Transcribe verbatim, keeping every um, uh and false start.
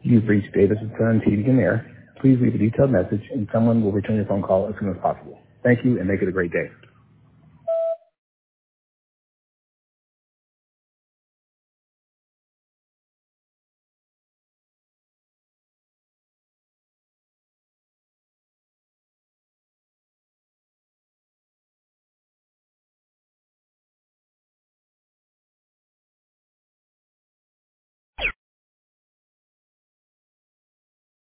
You've reached Davis and Son T V and Air. Please leave a detailed message and someone will return your phone call as soon as possible. Thank you and make it a great day.